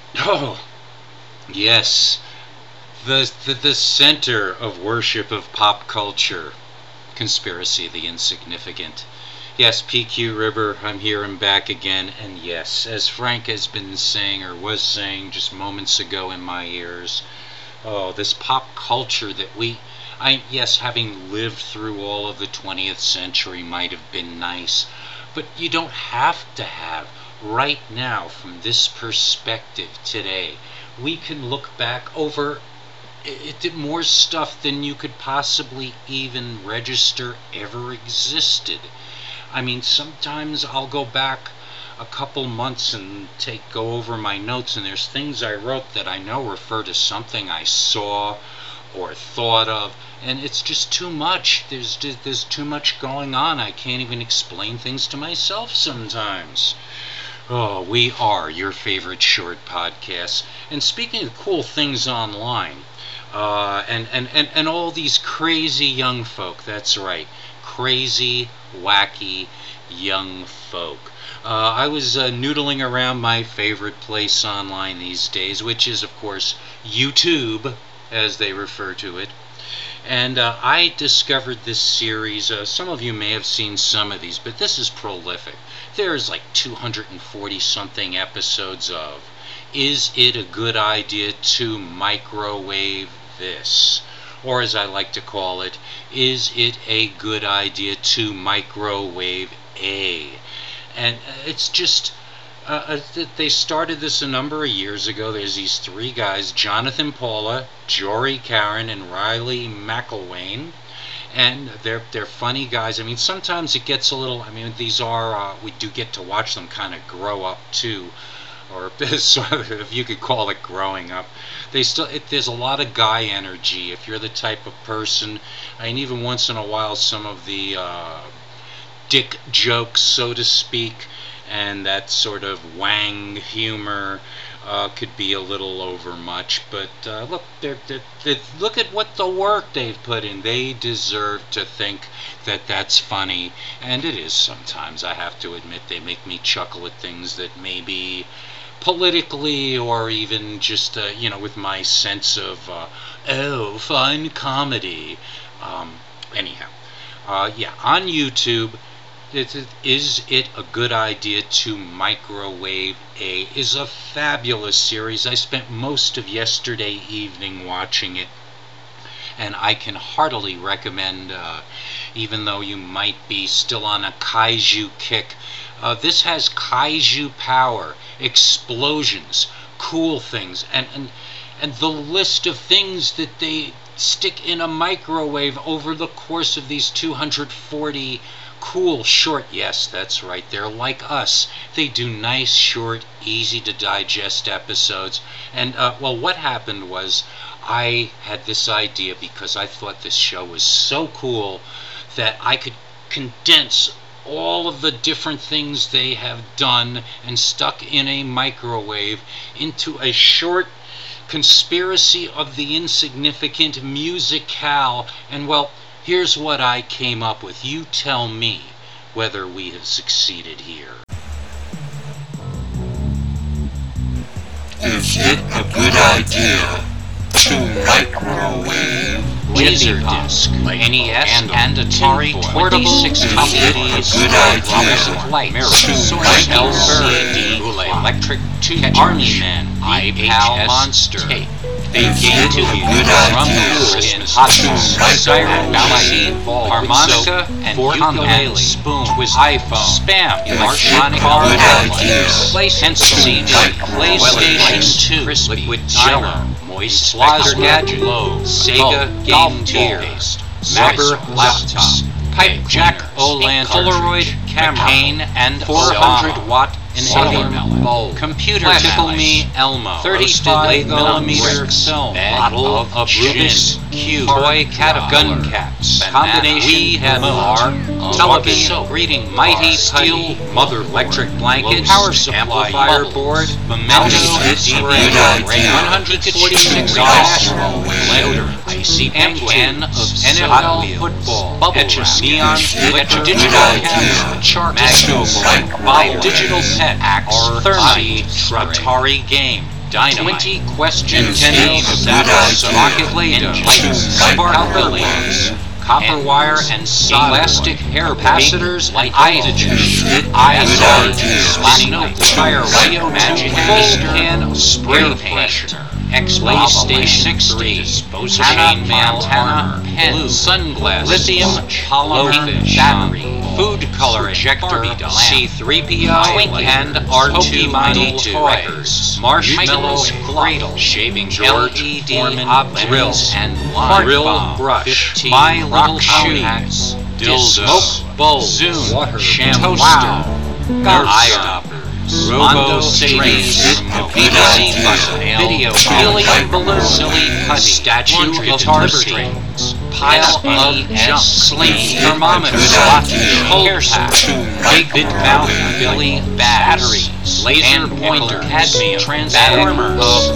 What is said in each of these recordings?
Oh, yes. The center of worship of pop culture. Conspiracy the Insignificant. Yes, PQ River, I'm here and back again. And yes, as Frank has been saying, or was saying just moments ago in my ears, oh, this pop culture that yes, having lived through all of the 20th century might have been nice, but you don't have to have. Right now, from this perspective today, we can look back over it did more stuff than you could possibly even register ever existed. I mean, sometimes I'll go back a couple months and go over my notes, and there's things I wrote that I know refer to something I saw or thought of, and it's just too much. There's too much going on. I can't even explain things to myself sometimes. Oh, we are your favorite short podcast. And speaking of cool things online, and all these crazy young folk, that's right, crazy, wacky young folk. I was noodling around my favorite place online these days, which is, of course, YouTube, as they refer to it. And I discovered this series. Some of you may have seen some of these, but this is prolific. There's like 240 something episodes of Is It a Good Idea to Microwave This? Or as I like to call it, Is It a Good Idea to Microwave A? And it's just, they started this a number of years ago. There's these three guys, Jonathan Paula, Jory Karen, and Riley McElwain. And they're funny guys. I mean, sometimes it gets a little, these are, we do get to watch them kind of grow up too. Or sort of, if you could call it growing up. There's a lot of guy energy. If you're the type of person, and even once in a while some of the dick jokes, so to speak, and that sort of wang humor could be a little overmuch. But look, look at what the work they've put in. They deserve to think that that's funny, and it is sometimes. I have to admit, they make me chuckle at things that maybe politically or even just with my sense of fine comedy. Anyhow, on YouTube, Is It a Good Idea to Microwave A is a fabulous series. I spent most of yesterday evening watching it, and I can heartily recommend, even though you might be still on a kaiju kick. This has kaiju power, explosions, cool things, and the list of things that they stick in a microwave over the course of these 240 cool, short, yes, that's right, they're like us. They do nice, short, easy to digest episodes. And, what happened was, I had this idea because I thought this show was so cool that I could condense all of the different things they have done and stuck in a microwave into a short Conspiracy of the Insignificant musicale. And here's what I came up with. You tell me whether we have succeeded here. Is it a good idea to microwave Laserdisc, NES, and Atari portable 6 good idea lights, Source LCD, Electric Tube, Army Men, iPal Monster, They gave to you drums in hot siren, balancine, harmonica, and ukulele, spoon, iPhone, spam, electronic hardware, PlayStation 2, liquid Jello, moist Slazer gadget, Sega Game Tears, Rubber laptops, Pipe Jack O'Lantern, Polaroid camera, McCain and 400-watt inhaler, bulb, computer Tickle Me Elmo, 35mm film, bottle of Rubik's Cube, toy gun caps, combination we had our television, greeting mighty steel, mother electric blanket, power supply, amplifier board, memento, DVD, 146 blender, icy can of NFL football, bubble neon, digital camera, chart, magno, digital pet, axe, thermite, Atari game, dynamite, 20 questions, Antennas, satellites, good rocket idea. lights, spark calculators, copper wire and elastic hair capacitors, light voltages, spinning fire radio magic can spray pressure, PlayStation 3, Hannah Montana pen, sunglasses, lithium polymer battery, food coloring, projector C3PO and R2D2 records, marshmallows, cradle, shaving George Foreman drills and drill brush, my little shoes, smoke bowl, Zoom, water, toaster, eye stoppers, Robo Sadie's, PVC button, video, helium balloon, silly putty, statue of liberty, pile of junk, sling, thermometer, hair sack, big mouth, Billy batteries, laser pointer, cadmium, transformers,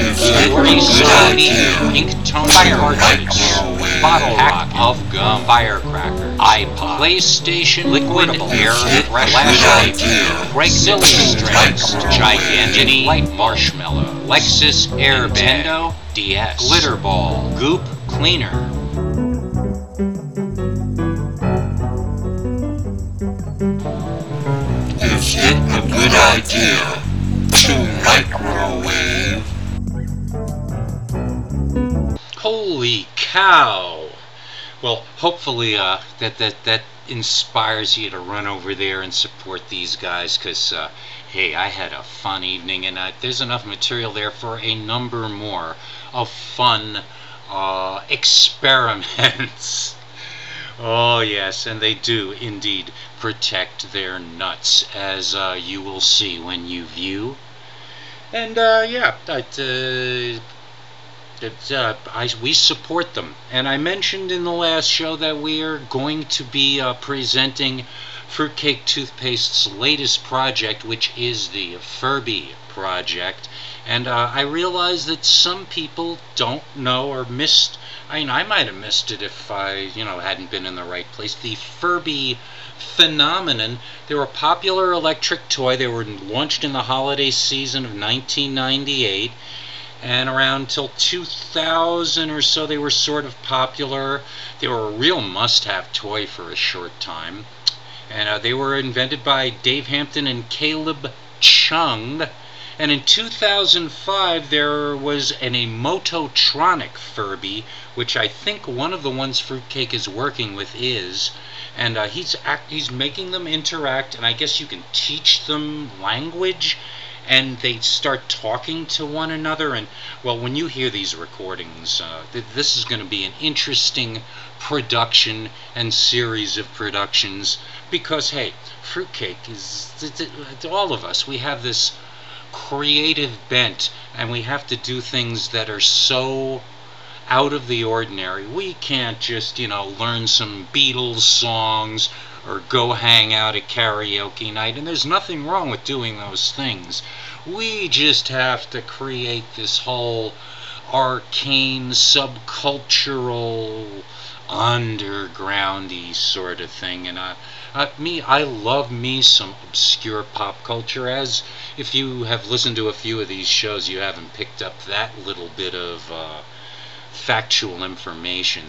ink tone cartridge, bottle pack of gum, firecracker, iPod, PlayStation, liquid air, flashlight, Craigslist strings, gigantic light marshmallow, Lexus Airbag, Nintendo DS, glitter ball, goop cleaner. Is it a good idea to microwave? Holy cow! Well, hopefully that inspires you to run over there and support these guys, because hey, I had a fun evening, and there's enough material there for a number more of fun experiments. Oh yes, and they do indeed protect their nuts, as you will see when you view. And we support them. And I mentioned in the last show that we are going to be presenting Fruitcake Toothpaste's latest project, which is the Furby project. And I realize that some people don't know or missed. I mean, I might have missed it if I, hadn't been in the right place. The Furby phenomenon. They were a popular electric toy. They were launched in the holiday season of 1998. And around till 2000 or so, they were sort of popular. They were a real must-have toy for a short time. And they were invented by Dave Hampton and Caleb Chung. And in 2005, there was a Mototronic Furby, which I think one of the ones Fruitcake is working with is. And he's making them interact, and I guess you can teach them language. And they start talking to one another. And, well, when you hear these recordings, this is going to be an interesting production and series of productions. Because, hey, Fruitcake is, all of us, we have this creative bent, and we have to do things that are so out of the ordinary. We can't just, learn some Beatles songs or go hang out at karaoke night, and there's nothing wrong with doing those things. We just have to create this whole arcane, subcultural, undergroundy sort of thing. And I love me some obscure pop culture, as if you have listened to a few of these shows, you haven't picked up that little bit of factual information.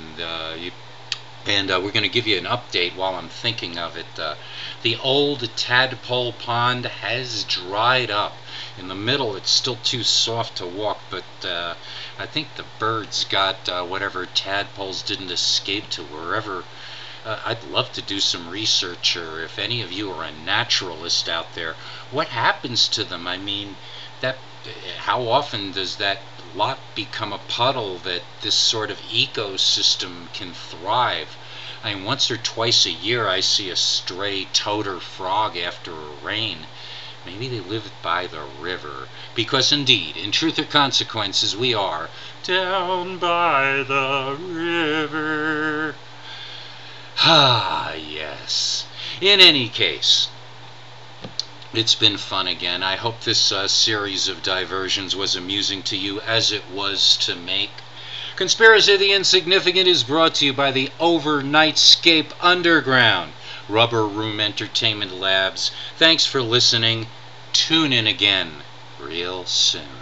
And we're going to give you an update while I'm thinking of it. The old tadpole pond has dried up. In the middle, it's still too soft to walk, but I think the birds got whatever tadpoles didn't escape to wherever. I'd love to do some research, or if any of you are a naturalist out there, what happens to them? I mean, how often does that lot become a puddle that this sort of ecosystem can thrive? I mean, once or twice a year I see a stray toad or frog after a rain. Maybe they live by the river, because indeed, in Truth or Consequences, we are down by the river. Ah, yes. In any case, it's been fun again. I hope this series of diversions was amusing to you as it was to make. Conspiracy of the Insignificant is brought to you by the Overnightscape Underground, Rubber Room Entertainment Labs. Thanks for listening. Tune in again real soon.